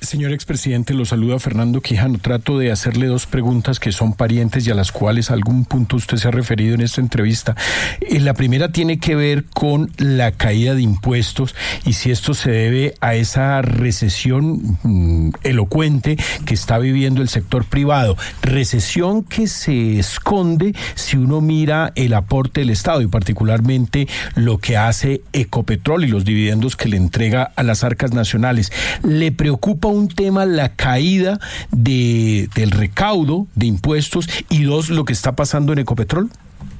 Señor expresidente, lo saluda Fernando Quijano. Trato de hacerle dos preguntas que son parientes y a las cuales a algún punto usted se ha referido en esta entrevista. La primera tiene que ver con la caída de impuestos y si esto se debe a esa recesión elocuente que está viviendo el sector privado. Recesión que se esconde si uno mira el aporte del Estado y particularmente lo que hace Ecopetrol y los dividendos que le entrega a las arcas nacionales. ¿Le preocupa un tema la caída del recaudo de impuestos y dos, lo que está pasando en Ecopetrol?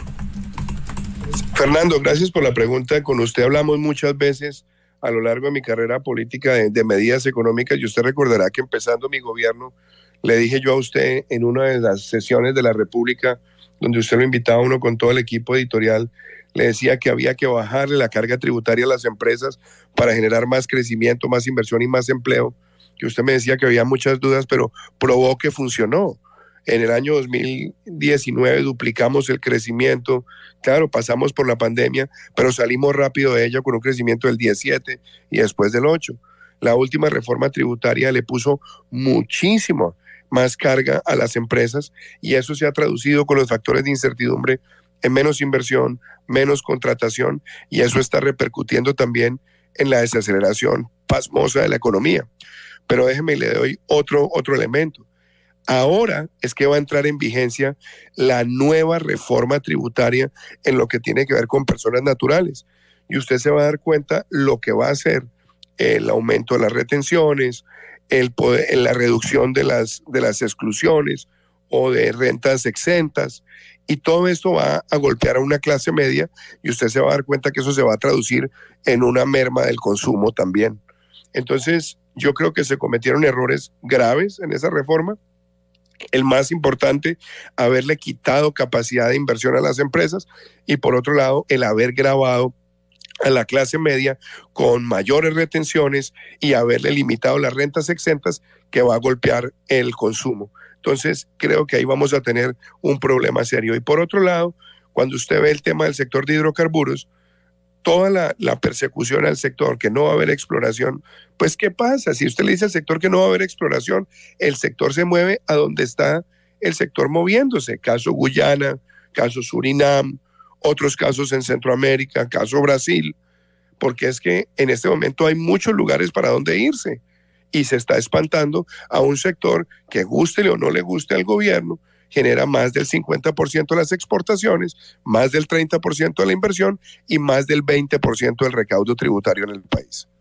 Fernando, gracias por la pregunta. Con usted hablamos muchas veces a lo largo de mi carrera política de medidas económicas y usted recordará que empezando mi gobierno le dije yo a usted en una de las sesiones de la República donde usted lo invitaba a uno con todo el equipo editorial, le decía que había que bajarle la carga tributaria a las empresas para generar más crecimiento, más inversión y más empleo, que usted me decía que había muchas dudas, pero probó que funcionó. En el año 2019 duplicamos el crecimiento, claro, pasamos por la pandemia, pero salimos rápido de ella con un crecimiento del 17 y después del 8. La última reforma tributaria le puso muchísimo más carga a las empresas y eso se ha traducido con los factores de incertidumbre en menos inversión, menos contratación y eso está repercutiendo también en la desaceleración pasmosa de la economía. Pero déjeme, le doy otro elemento. Ahora es que va a entrar en vigencia la nueva reforma tributaria en lo que tiene que ver con personas naturales. Y usted se va a dar cuenta lo que va a hacer el aumento de las retenciones, la reducción de las exclusiones o de rentas exentas. Y todo esto va a golpear a una clase media y usted se va a dar cuenta que eso se va a traducir en una merma del consumo también. Entonces, yo creo que se cometieron errores graves en esa reforma. El más importante, haberle quitado capacidad de inversión a las empresas y por otro lado, el haber gravado a la clase media con mayores retenciones y haberle limitado las rentas exentas que va a golpear el consumo. Entonces, creo que ahí vamos a tener un problema serio. Y por otro lado, cuando usted ve el tema del sector de hidrocarburos, toda la persecución al sector, que no va a haber exploración, pues ¿qué pasa? Si usted le dice al sector que no va a haber exploración, el sector se mueve a donde está el sector moviéndose. Caso Guyana, caso Surinam, otros casos en Centroamérica, caso Brasil, porque es que en este momento hay muchos lugares para donde irse y se está espantando a un sector que gústele o no le guste al gobierno, genera más del 50% de las exportaciones, más del 30% de la inversión y más del 20% del recaudo tributario en el país.